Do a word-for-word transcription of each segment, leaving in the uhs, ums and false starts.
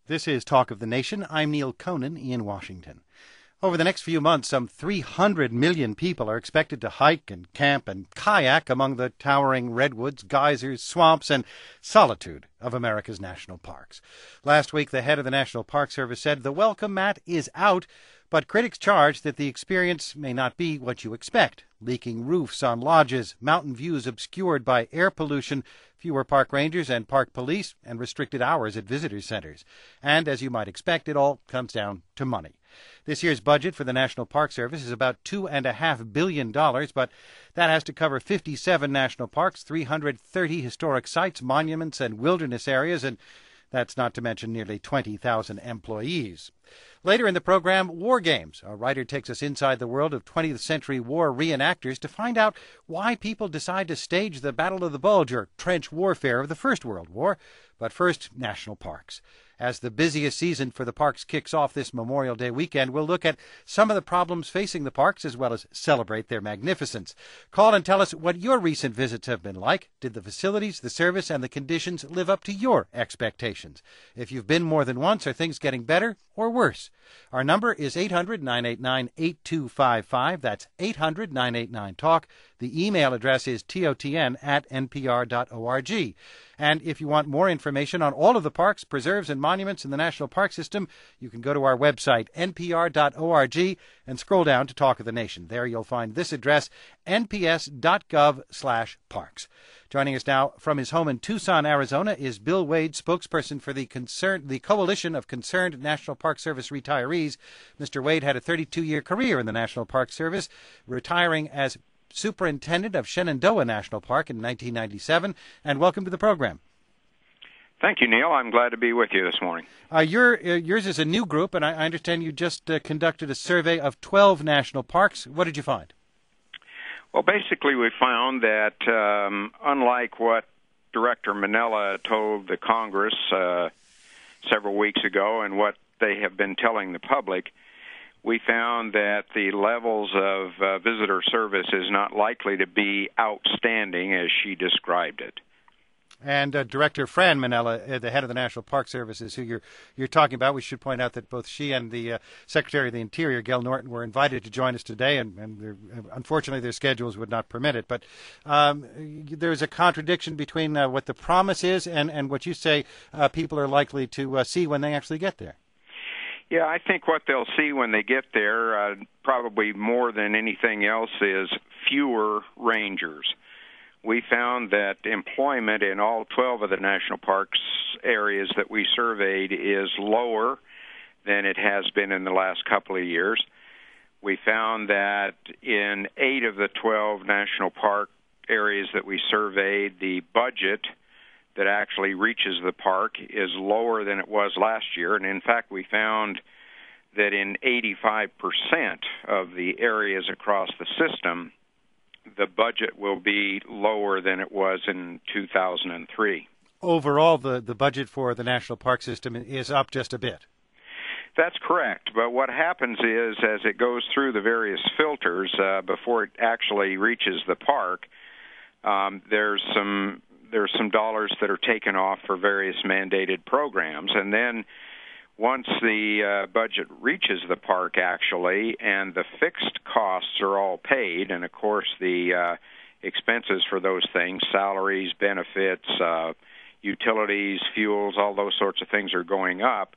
This is Talk of the Nation. I'm Neil Conan in Washington. Over the next few months, some three hundred million people are expected to hike and camp and kayak among the towering redwoods, geysers, swamps, and solitude of America's national parks. Last week, the head of the National Park Service said the welcome mat is out, but critics charge that the experience may not be what you expect. Leaking roofs on lodges, mountain views obscured by air pollution, fewer park rangers and park police, and restricted hours at visitor centers. And as you might expect, it all comes down to money. This year's budget for the National Park Service is about two point five billion dollars, but that has to cover fifty-seven national parks, three hundred thirty historic sites, monuments, and wilderness areas, and that's not to mention nearly twenty thousand employees. Later in the program, War Games. A writer takes us inside the world of twentieth century war reenactors to find out why people decide to stage the Battle of the Bulge, or trench warfare of the First World War. But first, national parks. As the busiest season for the parks kicks off this Memorial Day weekend, we'll look at some of the problems facing the parks as well as celebrate their magnificence. Call and tell us what your recent visits have been like. Did the facilities, the service, and the conditions live up to your expectations? If you've been more than once, are things getting better or worse? Our number is eight hundred, nine eight nine, eight two five five. That's eight hundred, nine eight nine, talk. The email address is totn at npr dot org. And if you want more information on all of the parks, preserves, and monuments in the National Park System, you can go to our website, n p r dot org, and scroll down to Talk of the Nation. There you'll find this address, n p s dot gov slash parks. Joining us now from his home in Tucson, Arizona, is Bill Wade, spokesperson for the concern, the Coalition of Concerned National Park Service Retirees. Mister Wade had a thirty-two-year career in the National Park Service, retiring as Superintendent of Shenandoah National Park in nineteen ninety-seven, and welcome to the program. Thank you, Neil. I'm glad to be with you this morning. Uh, your, uh, yours is a new group, and I, I understand you just uh, conducted a survey of twelve national parks. What did you find? Well, basically we found that um, unlike what Director Minella told the Congress uh, several weeks ago and what they have been telling the public, we found that the levels of uh, visitor service is not likely to be outstanding as she described it. And uh, Director Fran Minella, uh, the head of the National Park Service, is who you're you're talking about. We should point out that both she and the uh, Secretary of the Interior, Gail Norton, were invited to join us today, and, and unfortunately their schedules would not permit it. But um, there's a contradiction between uh, what the promise is and, and what you say uh, people are likely to uh, see when they actually get there. Yeah, I think what they'll see when they get there, uh, probably more than anything else, is fewer rangers. We found that employment in all twelve of the national parks areas that we surveyed is lower than it has been in the last couple of years. We found that in eight of the twelve national park areas that we surveyed, the budget that actually reaches the park is lower than it was last year. And in fact, we found that in eighty-five percent of the areas across the system, the budget will be lower than it was in two thousand three. Overall, the, the budget for the National Park System is up just a bit. That's correct. But what happens is, as it goes through the various filters uh, before it actually reaches the park, um, there's some there's some dollars that are taken off for various mandated programs. And then once the uh, budget reaches the park, actually, and the fixed costs are all paid, and, of course, the uh, expenses for those things, salaries, benefits, uh, utilities, fuels, all those sorts of things are going up,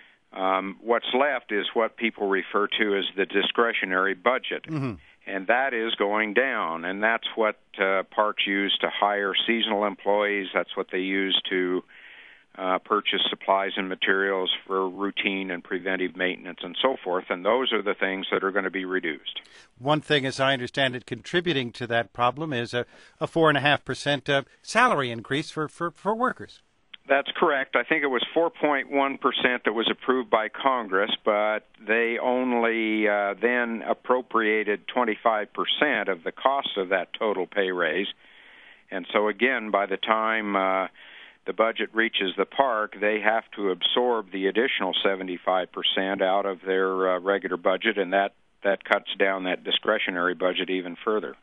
um, what's left is what people refer to as the discretionary budget. Mm-hmm. And that is going down, and that's what uh, parks use to hire seasonal employees. That's what they use to uh, purchase supplies and materials for routine and preventive maintenance and so forth, and those are the things that are going to be reduced. One thing, as I understand it, contributing to that problem is a, a four point five percent uh, salary increase for, for, for workers. That's correct. I think it was four point one percent that was approved by Congress, but they only uh, then appropriated twenty-five percent of the cost of that total pay raise. And so, again, by the time uh, the budget reaches the park, they have to absorb the additional seventy-five percent out of their uh, regular budget, and that, that cuts down that discretionary budget even further.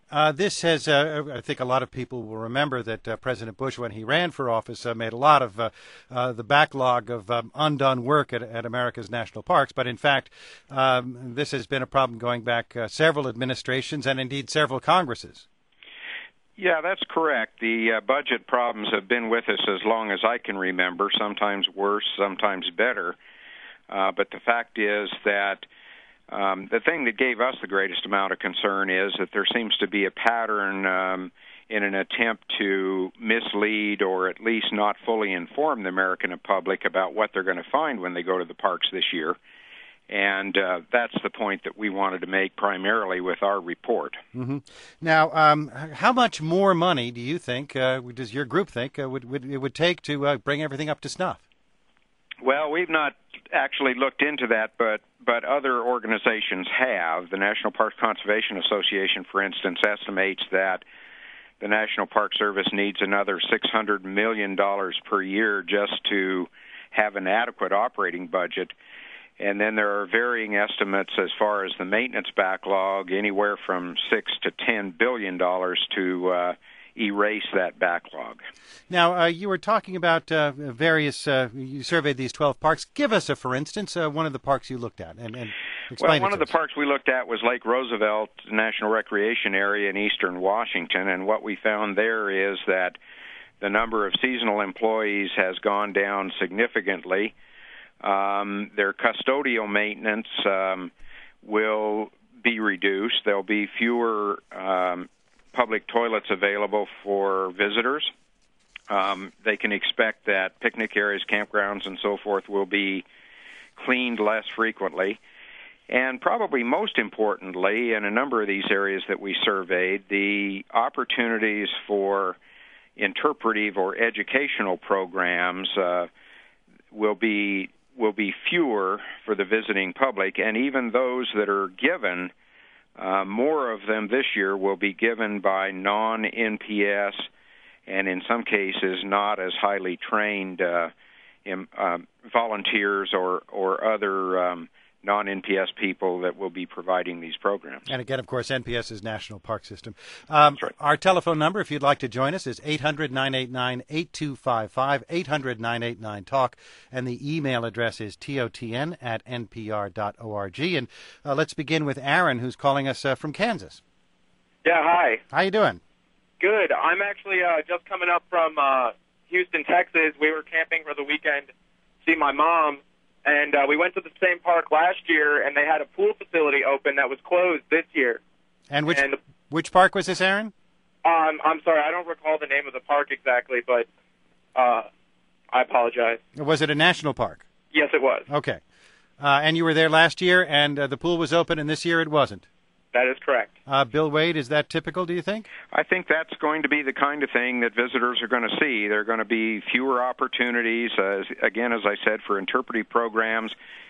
Uh, this has, uh, I think a lot of people will remember that uh, President Bush, when he ran for office, uh, made a lot of uh, uh, the backlog of um, undone work at, at America's national parks. But in fact, um, this has been a problem going back uh, several administrations and indeed several Congresses. Yeah, that's correct. The uh, budget problems have been with us as long as I can remember, sometimes worse, sometimes better. Uh, but the fact is that Um, the thing that gave us the greatest amount of concern is that there seems to be a pattern um, in an attempt to mislead or at least not fully inform the American public about what they're going to find when they go to the parks this year. And uh, that's the point that we wanted to make primarily with our report. Mm-hmm. Now, um, how much more money do you think, uh, does your group think, uh, would, would it would take to uh, bring everything up to snuff? Well, we've not actually looked into that, but but other organizations have. The National Park Conservation Association, for instance, estimates that the National Park Service needs another six hundred million dollars per year just to have an adequate operating budget. And then there are varying estimates as far as the maintenance backlog, anywhere from six to ten billion dollars to uh, erase that backlog. Now, uh, you were talking about uh, various, uh, you surveyed these twelve parks. Give us, a, for instance, uh, one of the parks you looked at and, and explain Well, one it of to the us. parks we looked at was Lake Roosevelt National Recreation Area in eastern Washington, and what we found there is that the number of seasonal employees has gone down significantly. Um, their custodial maintenance um, will be reduced. There'll be fewer um, public toilets available for visitors. Um, they can expect that picnic areas, campgrounds, and so forth will be cleaned less frequently. And probably most importantly, in a number of these areas that we surveyed, the opportunities for interpretive or educational programs uh, will be will be fewer for the visiting public, and even those that are given, uh, more of them this year will be given by non-N P S and in some cases not as highly trained uh, in, uh, volunteers or, or other um, non-N P S people that will be providing these programs. And again, of course, N P S's National Park System. Um, That's right. Our telephone number, if you'd like to join us, is eight hundred, nine eight nine, eight two five five, eight hundred, nine eight nine, talk, and the email address is totn at npr dot org. And uh, let's begin with Aaron, who's calling us uh, from Kansas. Yeah, hi. How you doing? Good. I'm actually uh, just coming up from uh, Houston, Texas. We were camping for the weekend to see my mom, and uh, we went to the same park last year, and they had a pool facility open that was closed this year. And which and, which park was this, Aaron? Um, I'm sorry, I don't recall the name of the park exactly, but uh, I apologize. Was it a national park? Yes, it was. Okay. Uh, and you were there last year, and uh, the pool was open, and this year it wasn't. That is correct. Uh, Bill Wade, is that typical, do you think? I think that's going to be the kind of thing that visitors are going to see. There are going to be fewer opportunities, uh, again, as I said, for interpretive programs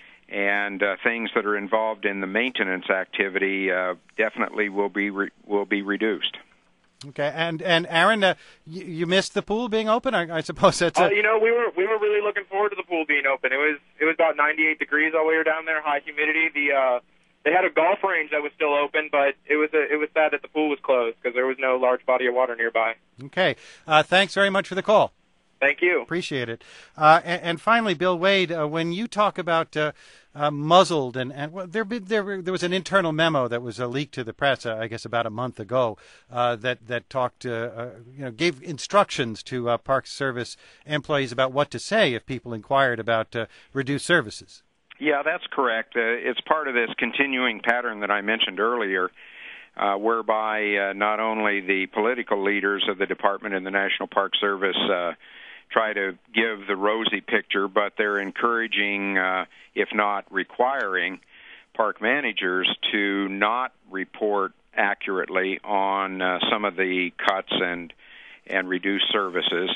and uh, things that are involved in the maintenance activity uh, definitely will be re- will be reduced. Okay, and and Aaron, uh, you, you missed the pool being open. I, I suppose that's. A... Uh, you know, we were we were really looking forward to the pool being open. It was it was about ninety-eight degrees while we were down there, high humidity. The uh, They had a golf range that was still open, but it was a, it was sad that the pool was closed because there was no large body of water nearby. Okay. Uh, thanks very much for the call. Thank you. Appreciate it. Uh, and, and finally, Bill Wade, uh, when you talk about uh, uh, muzzled, and, and well, there, there there was an internal memo that was uh, leaked to the press, uh, I guess, about a month ago, uh, that that talked, uh, uh, you know, gave instructions to uh, Park Service employees about what to say if people inquired about uh, reduced services. Yeah, that's correct. Uh, it's part of this continuing pattern that I mentioned earlier, uh, whereby uh, not only the political leaders of the department and the National Park Service uh, try to give the rosy picture, but they're encouraging, uh, if not requiring, park managers to not report accurately on uh, some of the cuts and and reduced services.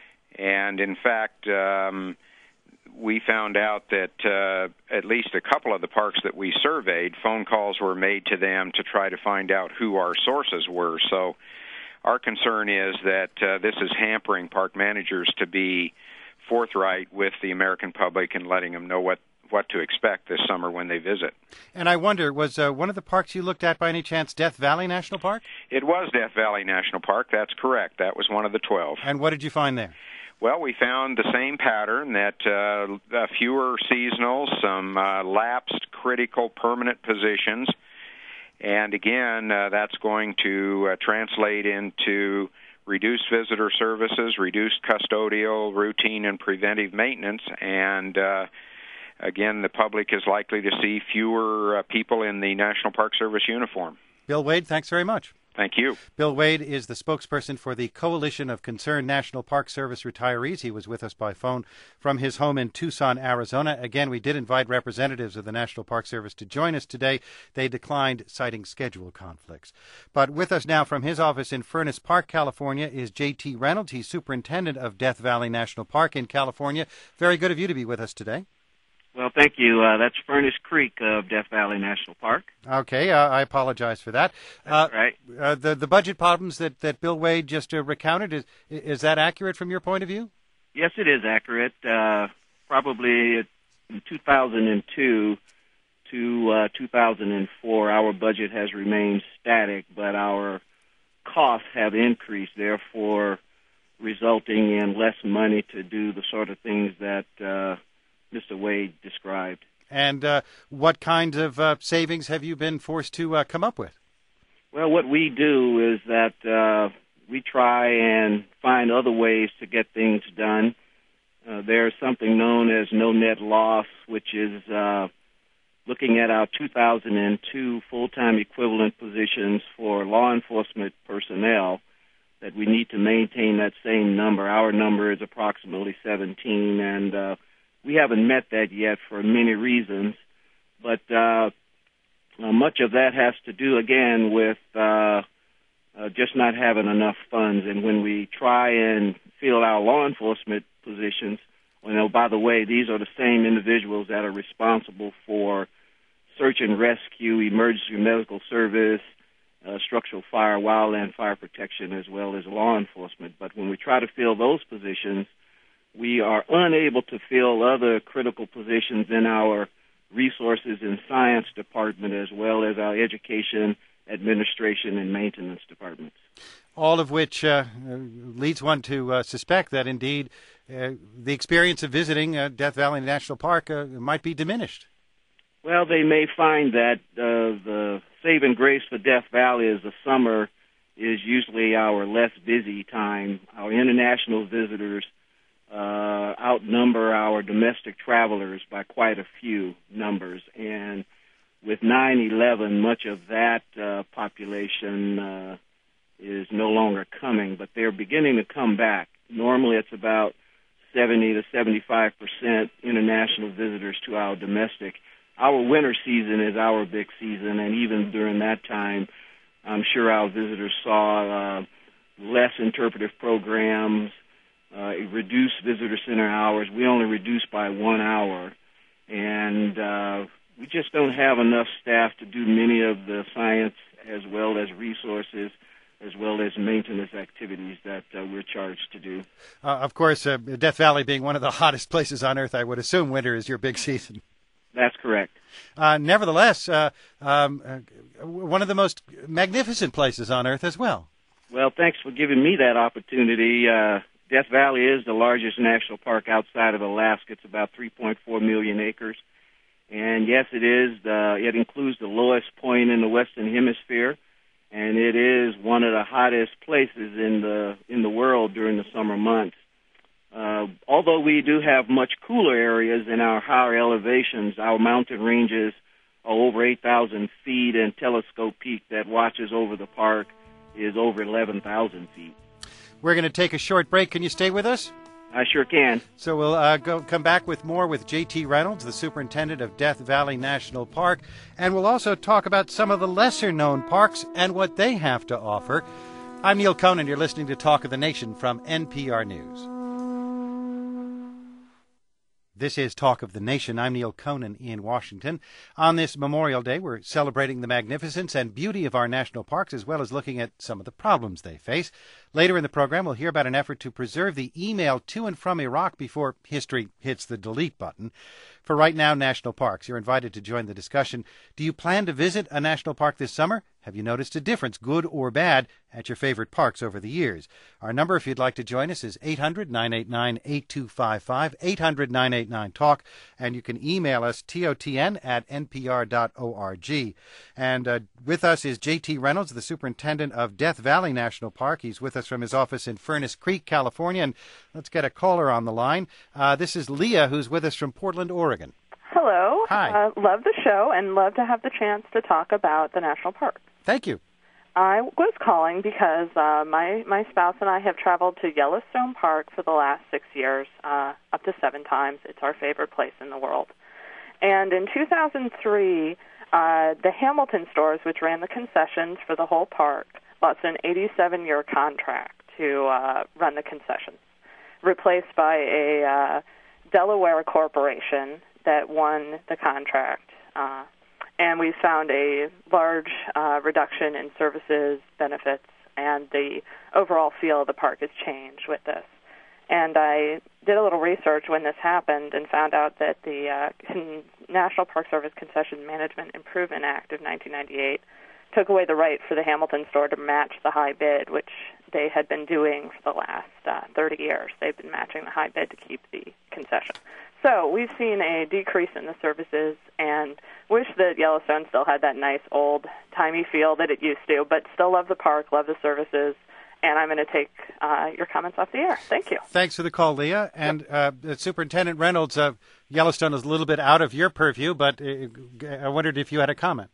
And in fact, um, we found out that uh, at least a couple of the parks that we surveyed, phone calls were made to them to try to find out who our sources were. So our concern is that uh, this is hampering park managers to be forthright with the American public and letting them know what, what to expect this summer when they visit. And I wonder, was uh, one of the parks you looked at by any chance Death Valley National Park? It was Death Valley National Park. That's correct. That was one of the twelve. And what did you find there? Well, we found the same pattern, that uh, uh, fewer seasonals, some uh, lapsed critical permanent positions. And again, uh, that's going to uh, translate into reduced visitor services, reduced custodial, routine, and preventive maintenance. And uh, again, the public is likely to see fewer uh, people in the National Park Service uniform. Bill Wade, thanks very much. Thank you. Bill Wade is the spokesperson for the Coalition of Concerned National Park Service Retirees. He was with us by phone from his home in Tucson, Arizona. Again, we did invite representatives of the National Park Service to join us today. They declined, citing schedule conflicts. But with us now from his office in Furnace Park, California, is J T Reynolds. He's superintendent of Death Valley National Park in California. Very good of you to be with us today. Well, thank you. Uh, that's Furnace Creek of Death Valley National Park. Okay, uh, I apologize for that. That's uh, right. Uh, the the budget problems that, that Bill Wade just uh, recounted, is is that accurate from your point of view? Yes, it is accurate. Uh, probably in two thousand two to uh, two thousand four, our budget has remained static, but our costs have increased, therefore resulting in less money to do the sort of things that uh, Mister Wade described. And uh, what kind of uh, savings have you been forced to uh, come up with? Well, what we do is that uh, we try and find other ways to get things done. Uh, there's something known as no net loss, which is uh, looking at our two thousand two full-time equivalent positions for law enforcement personnel, that we need to maintain that same number. Our number is approximately seventeen, and uh, we haven't met that yet for many reasons, but uh, uh, much of that has to do, again, with uh, uh, just not having enough funds. And when we try and fill our law enforcement positions, well, oh, by the way, these are the same individuals that are responsible for search and rescue, emergency medical service, uh, structural fire, wildland fire protection, as well as law enforcement. But when we try to fill those positions, we are unable to fill other critical positions in our resources and science department, as well as our education, administration, and maintenance departments. All of which uh, leads one to uh, suspect that, indeed, uh, the experience of visiting uh, Death Valley National Park uh, might be diminished. Well, they may find that uh, the saving grace for Death Valley is the summer is usually our less busy time. Our international visitors Uh, outnumber our domestic travelers by quite a few numbers. And with nine eleven, much of that uh, population uh, is no longer coming, but they're beginning to come back. Normally it's about seventy to seventy-five percent international visitors to our domestic. Our winter season is our big season, and even during that time, I'm sure our visitors saw uh, less interpretive programs, Uh, reduced visitor center hours. We only reduced by one hour, and uh, we just don't have enough staff to do many of the science as well as resources, as well as maintenance activities that uh, we're charged to do. Uh, of course, uh, Death Valley being one of the hottest places on earth, I would assume winter is your big season. That's correct. Uh, nevertheless, uh, um, uh, one of the most magnificent places on earth as well. Well, thanks for giving me that opportunity. Uh, Death Valley is the largest national park outside of Alaska. It's about three point four million acres. And yes, it is. Uh, it includes the lowest point in the Western Hemisphere, and it is one of the hottest places in the in the world during the summer months. Uh, although we do have much cooler areas in our higher elevations, our mountain ranges are over eight thousand feet, and Telescope Peak that watches over the park is over eleven thousand feet. We're going to take a short break. Can you stay with us? I sure can. So we'll uh, go come back with more with J T Reynolds, the superintendent of Death Valley National Park, and we'll also talk about some of the lesser-known parks and what they have to offer. I'm Neil Conan. You're listening to Talk of the Nation from N P R News. This is Talk of the Nation. I'm Neil Conan in Washington. On this Memorial Day, we're celebrating the magnificence and beauty of our national parks, as well as looking at some of the problems they face. Later in the program, we'll hear about an effort to preserve the email to and from Iraq before history hits the delete button. For Right Now National Parks, you're invited to join the discussion. Do you plan to visit a national park this summer? Have you noticed a difference, good or bad, at your favorite parks over the years? Our number, if you'd like to join us, is eight hundred, nine eight nine, eight two five five, eight hundred, nine eight nine, talk, and you can email us, T O T N at N P R dot org. And uh, with us is J T Reynolds, the superintendent of Death Valley National Park. He's with us from his office in Furnace Creek, California. And let's get a caller on the line. Uh, this is Leah, who's with us from Portland, Oregon. Hello. Hi. Uh, love the show and love to have the chance to talk about the national park. Thank you. I was calling because uh, my, my spouse and I have traveled to Yellowstone Park for the last six years, uh, up to seven times. It's our favorite place in the world. And in two thousand three, uh, the Hamilton stores, which ran the concessions for the whole park, lost an eighty-seven-year contract to uh, run the concessions, replaced by a uh, Delaware corporation that won the contract. Uh, and we found a large uh, reduction in services, benefits, and the overall feel of the park has changed with this. And I did a little research when this happened and found out that the uh, Con- National Park Service Concession Management Improvement Act of nineteen ninety-eight took away the right for the Hamilton store to match the high bid, which they had been doing for the last uh, thirty years. They've been matching the high bid to keep the concession. So we've seen a decrease in the services and wish that Yellowstone still had that nice old-timey feel that it used to, but still love the park, love the services, and I'm going to take uh, your comments off the air. Thank you. Thanks for the call, Leah. And uh, Superintendent Reynolds, uh, Yellowstone is a little bit out of your purview, but uh, I wondered if you had a comment.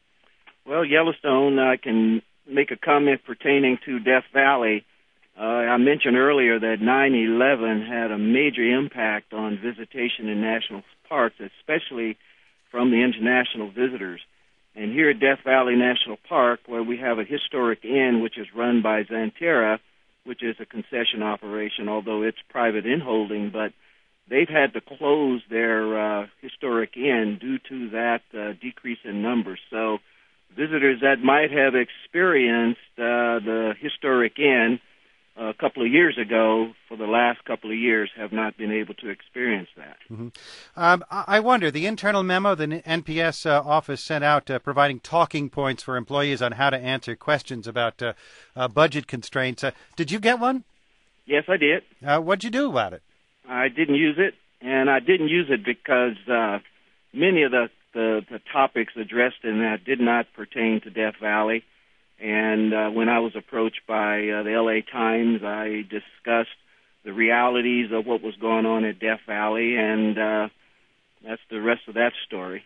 Well, Yellowstone, I can make a comment pertaining to Death Valley. Uh, I mentioned earlier that nine eleven had a major impact on visitation in national parks, especially from the international visitors. And here at Death Valley National Park, where we have a historic inn, which is run by Xanterra, which is a concession operation, although it's private in holding, but they've had to close their uh, historic inn due to that uh, decrease in numbers. So visitors that might have experienced uh, the historic inn a couple of years ago, for the last couple of years, have not been able to experience that. Mm-hmm. Um, I wonder, the internal memo the N P S uh, office sent out uh, providing talking points for employees on how to answer questions about uh, uh, budget constraints, uh, did you get one? Yes, I did. Uh, what'd you do about it? I didn't use it, and I didn't use it because uh, many of the, the, the topics addressed in that did not pertain to Death Valley. And uh, when I was approached by uh, the L A Times, I discussed the realities of what was going on at Death Valley, and uh, that's the rest of that story.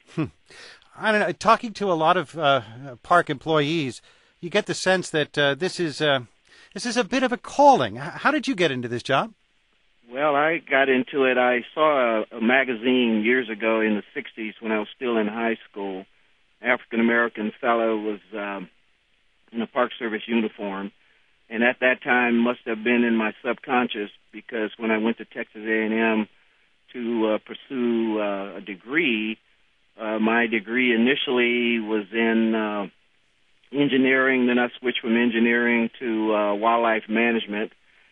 I don't know. Talking to a lot of uh, park employees, you get the sense that uh, this is uh, this is a bit of a calling. How did you get into this job? Well, I got into it. I saw a, a magazine years ago in the sixties when I was still in high school. African-American fellow was um, in a Park Service uniform, and at that time must have been in my subconscious, because when I went to Texas A and M to uh, pursue uh, a degree, uh, my degree initially was in uh, engineering, then I switched from engineering to uh, wildlife management,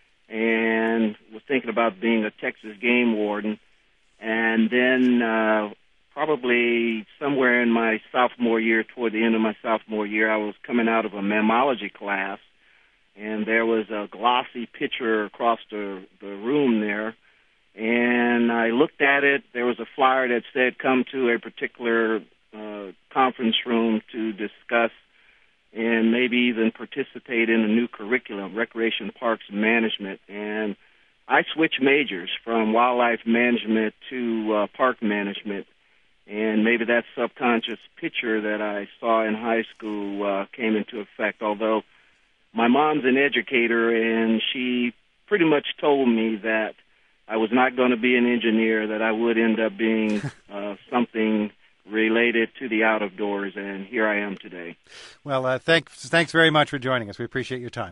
and was thinking about being a Texas game warden. And then uh, probably somewhere in my sophomore year, toward the end of my sophomore year, I was coming out of a mammalogy class, and there was a glossy picture across the, the room there, and I looked at it. There was a flyer that said, come to a particular uh, conference room to discuss and maybe even participate in a new curriculum, Recreation Parks Management. And I switched majors from wildlife management to uh, park management, and maybe that subconscious picture that I saw in high school uh, came into effect, although my mom's an educator, and she pretty much told me that I was not going to be an engineer, that I would end up being uh, something related to the out of doors, and here I am today. Well, uh, thanks, thanks very much for joining us. We appreciate your time.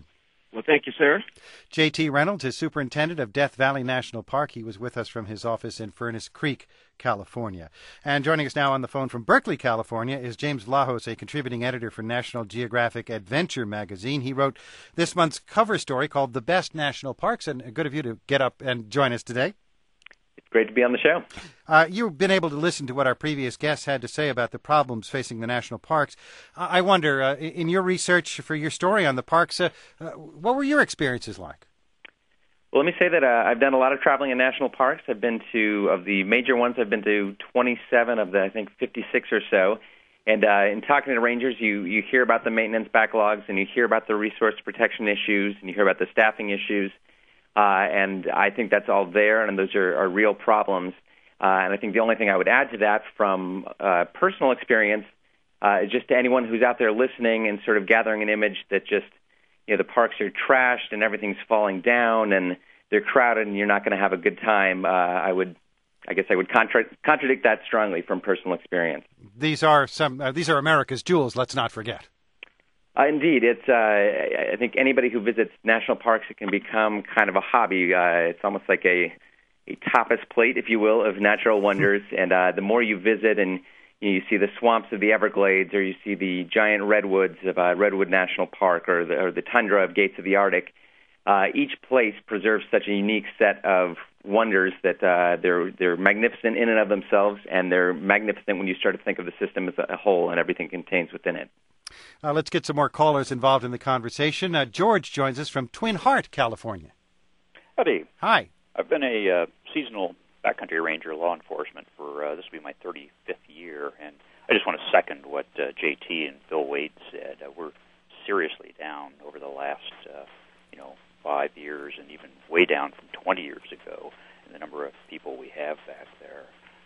Well, thank you, sir. J T Reynolds is superintendent of Death Valley National Park. He was with us from his office in Furnace Creek, California. And joining us now on the phone from Berkeley, California, is James Vlahos, a contributing editor for National Geographic Adventure magazine. He wrote this month's cover story called The Best National Parks, and good of you to get up and join us today. It's great to be on the show. Uh, you've been able to listen to what our previous guests had to say about the problems facing the national parks. Uh, I wonder, uh, in your research for your story on the parks, uh, uh, what were your experiences like? Well, let me say that uh, I've done a lot of traveling in national parks. I've been to, of the major ones, I've been to twenty-seven of the, I think, fifty-six or so. And uh, in talking to rangers, you, you hear about the maintenance backlogs, and you hear about the resource protection issues, and you hear about the staffing issues. Uh, and I think that's all there, and those are, are real problems. Uh, and I think the only thing I would add to that from uh, personal experience uh, is just to anyone who's out there listening and sort of gathering an image that just, you know, the parks are trashed and everything's falling down and they're crowded and you're not going to have a good time. Uh, I would, I guess I would contra- contradict that strongly from personal experience. These are some. Uh, these are America's jewels, let's not forget. Uh, indeed, it's. Uh, I think anybody who visits national parks, it can become kind of a hobby. Uh, it's almost like a, a tapas plate, if you will, of natural wonders. And uh, the more you visit, and you, know, you see the swamps of the Everglades, or you see the giant redwoods of uh, Redwood National Park, or the, or the tundra of Gates of the Arctic, uh, each place preserves such a unique set of wonders that uh, they're they're magnificent in and of themselves, and they're magnificent when you start to think of the system as a whole and everything contains within it. Uh, let's get some more callers involved in the conversation. Uh, George joins us from Twin Heart, California. Howdy. Hi. I've been a uh, seasonal backcountry ranger law enforcement for, uh, this will be my thirty-fifth year, and I just want to second what uh, J T and Bill Wade said. Uh, we're seriously down over the last, uh, you know, five years and even way down from twenty years ago in the number of people we have back there.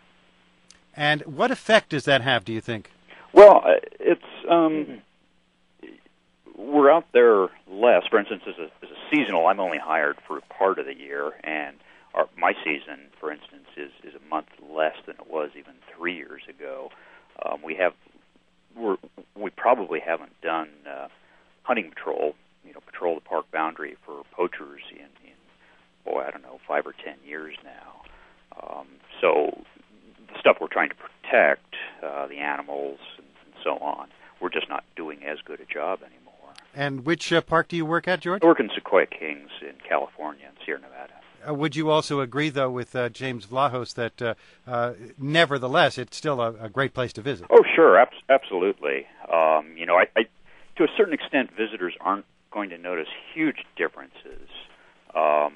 And what effect does that have, do you think? Well, it's um, we're out there less. For instance, as a, as a seasonal, I'm only hired for part of the year, and our, my season, for instance, is, is a month less than it was even three years ago. Um, we have we're, we probably haven't done uh, hunting patrol, you know, patrol the park boundary for poachers in, in boy, I don't know, five or ten years now. Um, so the stuff we're trying to protect, uh, the animals and, and so on, we're just not doing as good a job anymore. And which uh, park do you work at, George? I work in Sequoia Kings in California and Sierra Nevada. Uh, would you also agree, though, with uh, James Vlahos that uh, uh, nevertheless it's still a, a great place to visit? Oh, sure, ab- absolutely. Um, you know, I, I, to a certain extent, visitors aren't going to notice huge differences. Um,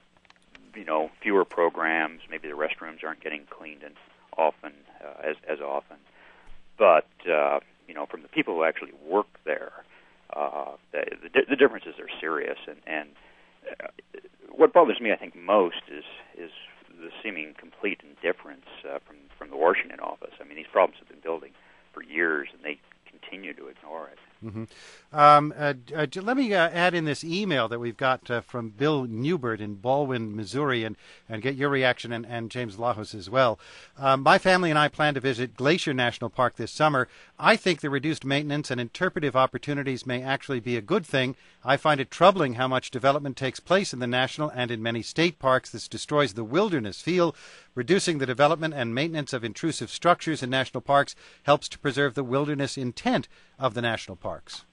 you know, fewer programs, maybe the restrooms aren't getting cleaned and often uh, as as often, but uh, you know, from the people who actually work there, uh, the, the the differences are serious. And and uh, what bothers me, I think, most is is the seeming complete indifference uh, from from the Washington office. I mean, these problems have been building for years, and they continue to ignore it. Mm-hmm. Um, uh, uh, let me uh, add in this email that we've got uh, from Bill Newbert in Baldwin, Missouri, and, and get your reaction, and, and James Vlahos as well. Um, my family and I plan to visit Glacier National Park this summer. I think the reduced maintenance and interpretive opportunities may actually be a good thing. I find it troubling how much development takes place in the national and in many state parks. This destroys the wilderness feel. Reducing the development and maintenance of intrusive structures in national parks helps to preserve the wilderness intent of the national parks.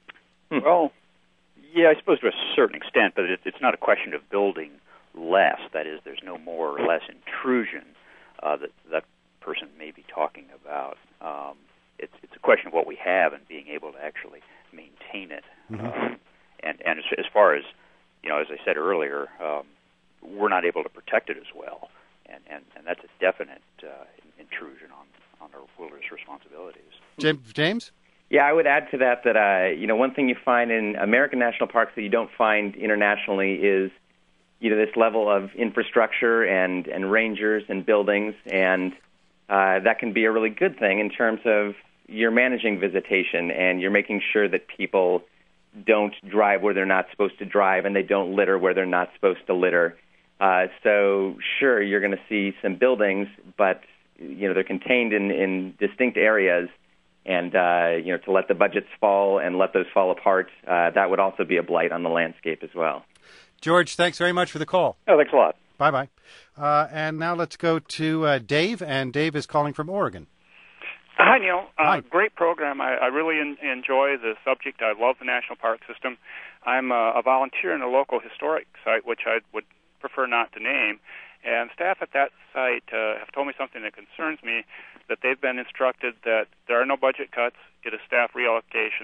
Well, yeah, I suppose to a certain extent, but it, it's not a question of building less. That is, there's no more or less intrusion uh, that that person may be talking about. Um, it's it's a question of what we have and being able to actually maintain it. Mm-hmm. Um, and and as, as far as, you know, as I said earlier, um, we're not able to protect it as well. And, and, and that's a definite uh, intrusion on, on our wilderness responsibilities. James? Yeah, I would add to that that, uh, you know, one thing you find in American national parks that you don't find internationally is, you know, this level of infrastructure and, and rangers and buildings, and uh, that can be a really good thing in terms of you're managing visitation and you're making sure that people don't drive where they're not supposed to drive and they don't litter where they're not supposed to litter. Uh, so, sure, you're going to see some buildings, but, you know, they're contained in, in distinct areas, And, uh, you know, to let the budgets fall and let those fall apart, uh, that would also be a blight on the landscape as well. George, thanks very much for the call. Oh, thanks a lot. Bye-bye. Uh, and now let's go to uh, Dave, and Dave is calling from Oregon. Hi, Neil. Uh, Hi. Great program. I, I really en- enjoy the subject. I love the National Park System. I'm a, a volunteer in a local historic site, which I would prefer not to name. And staff at that site uh, have told me something that concerns me, that they've been instructed that there are no budget cuts, it is staff reallocation.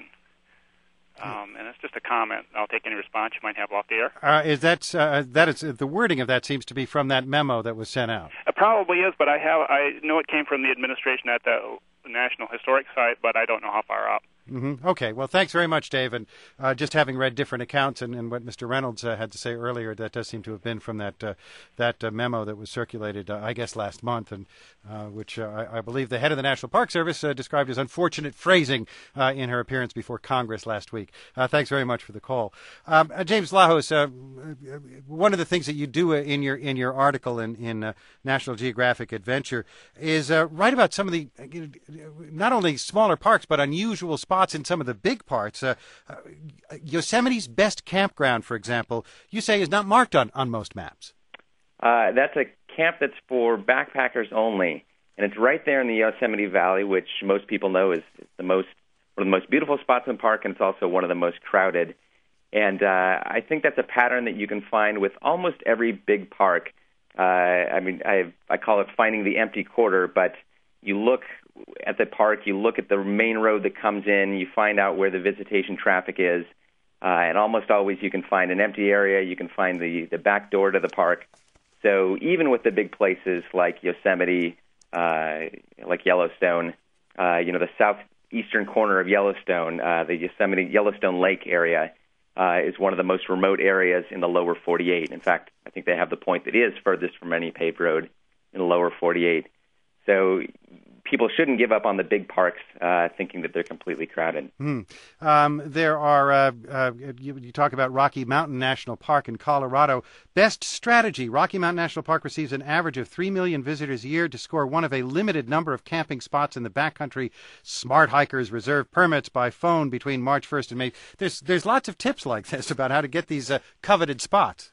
Um, and it's just a comment. I'll take any response you might have off the air. Uh, is that uh, that is the wording of that seems to be from that memo that was sent out? It probably is, but I have I know it came from the administration at the National Historic Site, but I don't know how far up. Mm-hmm. Okay. Well, thanks very much, Dave. And uh, just having read different accounts and, and what Mister Reynolds uh, had to say earlier, that does seem to have been from that uh, that uh, memo that was circulated, uh, I guess, last month, and uh, which uh, I, I believe the head of the National Park Service uh, described as unfortunate phrasing uh, in her appearance before Congress last week. Uh, thanks very much for the call, um, uh, James Vlahos. Uh, one of the things that you do in your in your article in in uh, National Geographic Adventure is uh, write about some of the uh, not only smaller parks but unusual spots in some of the big parts. Uh, uh, Yosemite's best campground, for example, you say is not marked on, on most maps. Uh, that's a camp that's for backpackers only, and it's right there in the Yosemite Valley, which most people know is the most one of the most beautiful spots in the park, and it's also one of the most crowded. And uh, I think that's a pattern that you can find with almost every big park. Uh, I mean, I I call it finding the empty quarter, but you look at the park, you look at the main road that comes in, you find out where the visitation traffic is, uh, and almost always you can find an empty area, you can find the, the back door to the park. So even with the big places like Yosemite, uh, like Yellowstone, uh, you know, the southeastern corner of Yellowstone, uh, the Yosemite Yellowstone Lake area uh, is one of the most remote areas in the lower forty-eight. In fact, I think they have the point that it is furthest from any paved road in the lower forty-eight. So people shouldn't give up on the big parks uh, thinking that they're completely crowded. Hmm. Um, there are, uh, uh, you, you talk about Rocky Mountain National Park in Colorado. Best strategy. Rocky Mountain National Park receives an average of three million visitors a year to score one of a limited number of camping spots in the backcountry. Smart hikers reserve permits by phone between March first and May. There's, there's lots of tips like this about how to get these uh, coveted spots.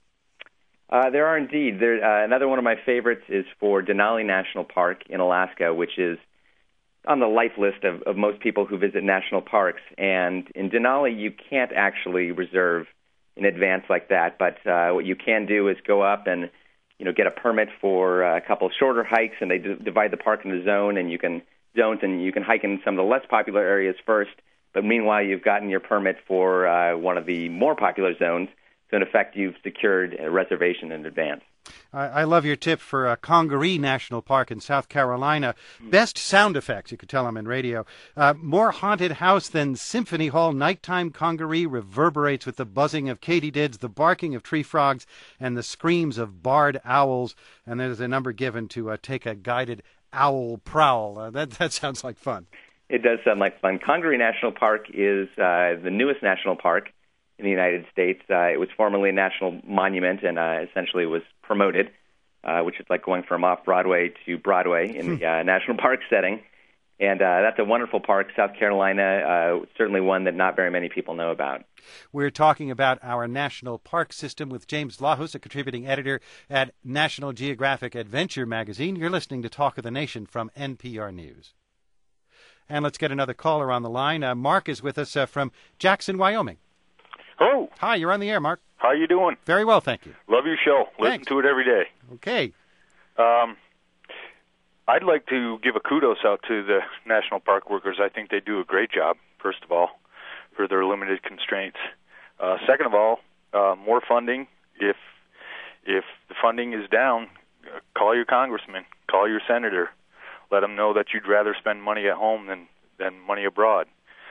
Uh, there are indeed. There, uh, another one of my favorites is for Denali National Park in Alaska, which is on the life list of, of most people who visit national parks. And in Denali, you can't actually reserve in advance like that. But uh, what you can do is go up and, you know, get a permit for uh, a couple of shorter hikes, and they d- divide the park into zone, and you can zones, and you can hike in some of the less popular areas first. But meanwhile, you've gotten your permit for uh, one of the more popular zones. So in effect, you've secured a reservation in advance. I, I love your tip for uh, Congaree National Park in South Carolina. Best sound effects, you could tell them in radio. Uh, more haunted house than Symphony Hall. Nighttime Congaree reverberates with the buzzing of katydids, the barking of tree frogs, and the screams of barred owls. And there's a number given to uh, take a guided owl prowl. Uh, that, that sounds like fun. It does sound like fun. Congaree National Park is uh, the newest national park in the United States. Uh, it was formerly a national monument and uh, essentially was promoted, uh, which is like going from off-Broadway to Broadway in the uh, national park setting. And uh, that's a wonderful park, South Carolina, uh, certainly one that not very many people know about. We're talking about our national park system with James Vlahos, a contributing editor at National Geographic Adventure magazine. You're listening to Talk of the Nation from N P R News. And let's get another caller on the line. Uh, Mark is with us uh, from Jackson, Wyoming. Hello. Hi, you're on the air, Mark. How you doing? Very well, thank you. Love your show. Listen Thanks. to it every day. Okay. Um, I'd like to give a kudos out to the national park workers. I think they do a great job, first of all, for their limited constraints. Uh, second of all, uh, more funding. If if the funding is down, uh, call your congressman, call your senator. Let them know that you'd rather spend money at home than, than money abroad.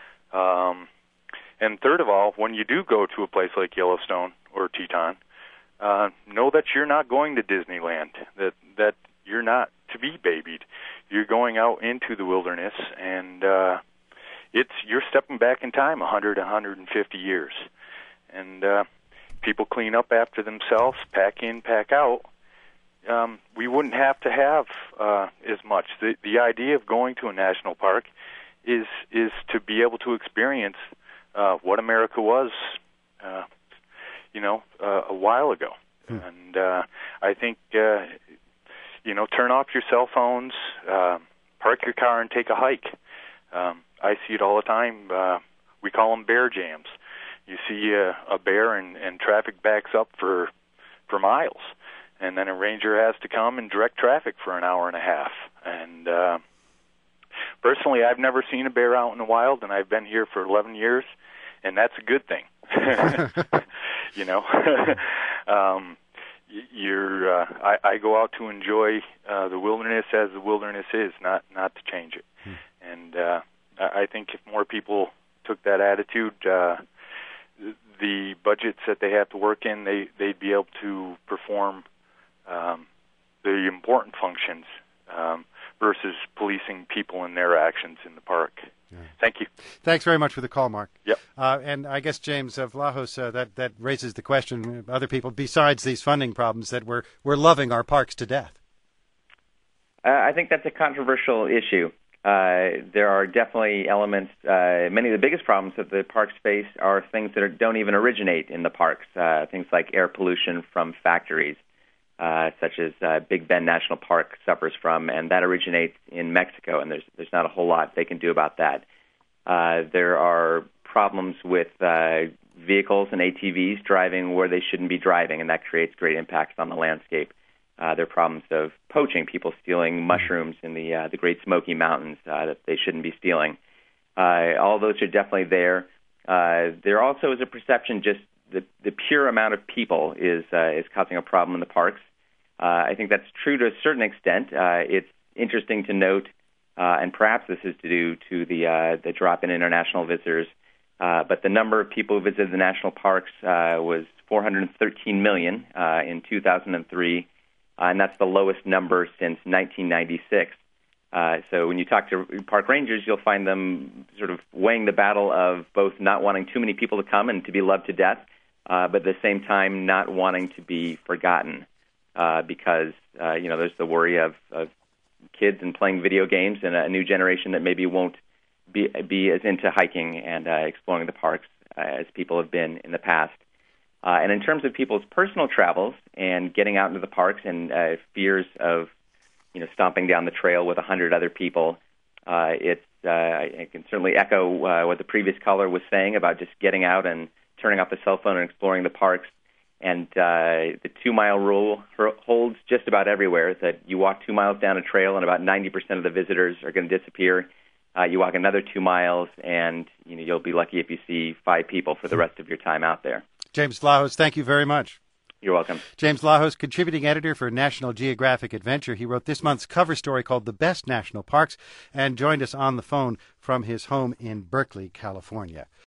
Um And third of all, when you do go to a place like Yellowstone or Teton, uh, know that you're not going to Disneyland, that that you're not to be babied. You're going out into the wilderness, and uh, it's you're stepping back in time one hundred, one hundred fifty years. And uh, people clean up after themselves, pack in, pack out. Um, we wouldn't have to have uh, as much. The, the idea of going to a national park is is to be able to experience uh, what America was, uh, you know, uh, a while ago. Hmm. And uh, I think, uh, you know, turn off your cell phones, uh, park your car, and take a hike. Um, I see it all the time. Uh, we call them bear jams. You see uh, a bear and, and traffic backs up for for miles, and then a ranger has to come and direct traffic for an hour and a half. And uh, personally, I've never seen a bear out in the wild, and I've been here for eleven years, and that's a good thing. You know, um, you're. Uh, I, I go out to enjoy uh, the wilderness as the wilderness is, not not to change it. Hmm. And uh, I think if more people took that attitude, uh, the budgets that they have to work in, they they'd be able to perform um, the important functions um, versus policing people and their actions in the park. Yeah. Thank you. Thanks very much for the call, Mark. Yep. Uh, and I guess, James of Vlahos, uh, that, that raises the question, other people, besides these funding problems, that we're, we're loving our parks to death. Uh, I think that's a controversial issue. Uh, there are definitely elements, uh, many of the biggest problems that the parks face are things that are, don't even originate in the parks, uh, things like air pollution from factories, uh, such as uh, Big Bend National Park suffers from, and that originates in Mexico, and there's there's not a whole lot they can do about that. Uh, there are problems with uh, vehicles and A T Vs driving where they shouldn't be driving, and that creates great impacts on the landscape. Uh, there are problems of poaching, people stealing mushrooms in the uh, the Great Smoky Mountains uh, that they shouldn't be stealing. Uh, all those are definitely there. Uh, there also is a perception just the, the pure amount of people is uh, is causing a problem in the parks. Uh, I think that's true to a certain extent. Uh, it's interesting to note, uh, and perhaps this is due to the uh, the drop in international visitors, uh, but the number of people who visited the national parks uh, was four hundred thirteen million uh, in two thousand three. Uh, and that's the lowest number since nineteen ninety-six. Uh, so when you talk to park rangers, you'll find them sort of weighing the battle of both not wanting too many people to come and to be loved to death, uh, but at the same time not wanting to be forgotten uh, because, uh, you know, there's the worry of, of kids and playing video games and a new generation that maybe won't be, be as into hiking and uh, exploring the parks uh, as people have been in the past. Uh, and in terms of people's personal travels and getting out into the parks and uh, fears of, you know, stomping down the trail with a hundred other people, uh, it's uh, I can certainly echo uh, what the previous caller was saying about just getting out and turning off the cell phone and exploring the parks. And uh, the two-mile rule holds just about everywhere. That you walk two miles down a trail, and about ninety percent of the visitors are going to disappear. Uh, you walk another two miles, and you know you'll be lucky if you see five people for the rest of your time out there. James Vlahos, thank you very much. You're welcome. James Vlahos, contributing editor for National Geographic Adventure. He wrote this month's cover story called The Best National Parks and joined us on the phone from his home in Berkeley, California.